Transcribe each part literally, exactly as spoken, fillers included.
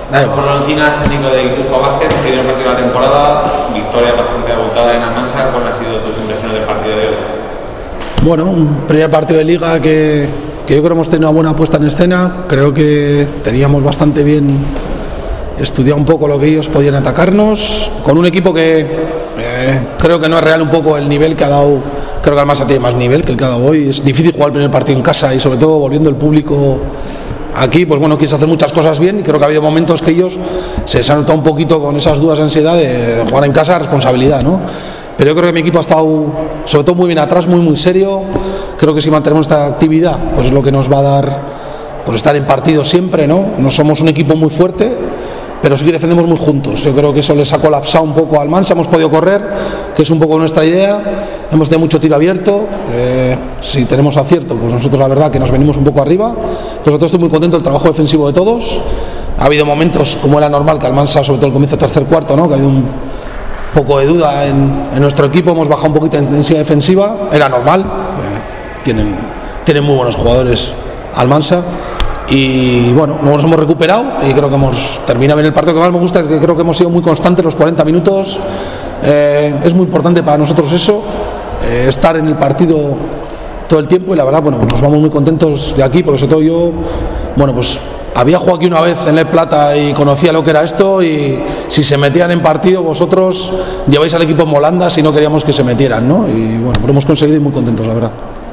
Pablo Encinas, técnico de Guipúzcoa Basket, primer partido de la temporada, victoria bastante abultada en Almansa. ¿Cuáles han sido tus impresiones del partido de hoy? Bueno, un primer partido de liga que, que yo creo que hemos tenido una buena puesta en escena. Creo que teníamos bastante bien estudiado un poco lo que ellos podían atacarnos, con un equipo que eh, creo que no es real un poco el nivel que ha dado. Creo que Almansa tiene más nivel que el que ha dado hoy. Es difícil jugar el primer partido en casa y sobre todo volviendo el público aquí, pues bueno, quieres hacer muchas cosas bien y creo que ha habido momentos que ellos se les han notado un poquito con esas dudas de ansiedad de jugar en casa, responsabilidad, ¿no? Pero yo creo que mi equipo ha estado sobre todo muy bien atrás, muy muy serio. Creo que si mantenemos esta actividad, pues es lo que nos va a dar pues estar en partido siempre, ¿no? No somos un equipo muy fuerte, pero sí que defendemos muy juntos. Yo creo que eso les ha colapsado un poco al Almansa. Hemos podido correr, que es un poco nuestra idea. Hemos tenido mucho tiro abierto. Eh, si tenemos acierto, pues nosotros la verdad que nos venimos un poco arriba. Pero nosotros estoy muy contento del trabajo defensivo de todos. Ha habido momentos, como era normal, que Almansa, sobre todo el comienzo del tercer cuarto, ¿no? Que ha habido un poco de duda en, en nuestro equipo. Hemos bajado un poquito de intensidad defensiva. Era normal. Eh, tienen, tienen muy buenos jugadores Almansa. Y bueno, nos hemos recuperado y creo que hemos terminado bien el partido. Lo que más me gusta es que creo que hemos sido muy constantes los cuarenta minutos. Eh, es muy importante para nosotros eso, eh, estar en el partido todo el tiempo, y la verdad, bueno, nos vamos muy contentos de aquí, porque sobre todo yo, bueno, pues había jugado aquí una vez en El Plata y conocía lo que era esto, y si se metían en partido vosotros lleváis al equipo en volandas y no queríamos que se metieran, ¿no? Y bueno, lo hemos conseguido y muy contentos, la verdad.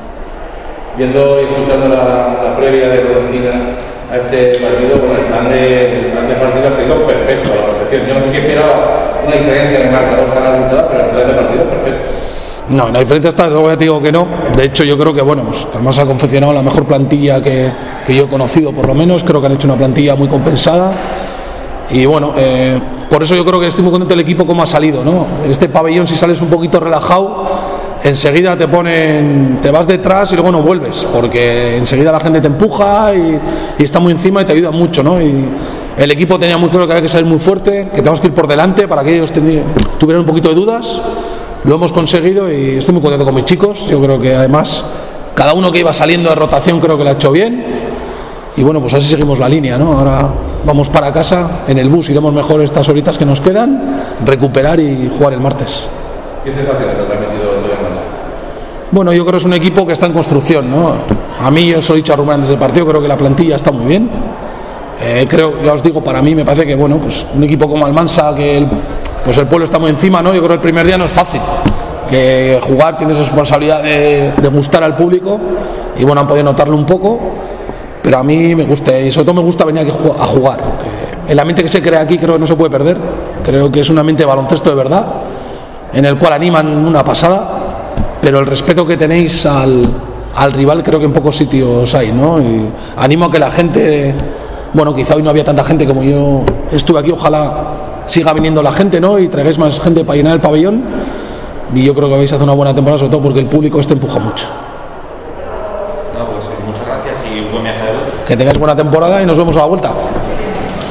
Viendo y escuchando la, la previa de Rodolfina a este partido, bueno, el plan de, el plan de partido ha sido perfecto a la perfección. Yo no sé si esperaba una diferencia en el marcador para la mitad, pero el plan de partido es perfecto. No, la diferencia está, ya te digo que no. De hecho, yo creo que, bueno, pues además ha confeccionado la mejor plantilla que, que yo he conocido, por lo menos. Creo que han hecho una plantilla muy compensada. Y bueno, eh, por eso yo creo que estoy muy contento del equipo cómo ha salido, ¿no? Este pabellón, si sales un poquito relajado, enseguida te ponen, te vas detrás y luego no vuelves, porque enseguida la gente te empuja y, y está muy encima y te ayuda mucho, ¿no? Y el equipo tenía muy claro que había que salir muy fuerte, que tenemos que ir por delante para que ellos tuvieran un poquito de dudas. Lo hemos conseguido y estoy muy contento con mis chicos. Yo creo que además cada uno que iba saliendo de rotación creo que lo ha hecho bien. Y bueno, pues así seguimos la línea, ¿no? Ahora vamos para casa, en el bus iremos mejor estas horitas que nos quedan, recuperar y jugar el martes. ¿Qué sensaciones te ha transmitido hoy en marcha? Bueno, yo creo que es un equipo que está en construcción, ¿no? A mí, yo os lo he dicho a Rubén antes del partido, creo que la plantilla está muy bien. Eh, creo, ya os digo, para mí me parece que, bueno, pues un equipo como Almansa, que el, pues el pueblo está muy encima, ¿no? Yo creo que el primer día no es fácil, que jugar tienes responsabilidad de, de gustar al público, y bueno, han podido notarlo un poco, pero a mí me gusta, y sobre todo me gusta venir aquí a jugar. Eh, el ambiente que se crea aquí creo que no se puede perder. Creo que es un ambiente de baloncesto de verdad, en el cual animan una pasada, pero el respeto que tenéis al, al rival creo que en pocos sitios hay, ¿no? Y animo a que la gente, bueno, quizá hoy no había tanta gente como yo estuve aquí, ojalá siga viniendo la gente, ¿no? Y traigáis más gente para llenar el pabellón, y yo creo que vais a hacer una buena temporada, sobre todo porque el público este empuja mucho. No, pues muchas gracias y buen viaje de vuelta. Que tengáis buena temporada y nos vemos a la vuelta.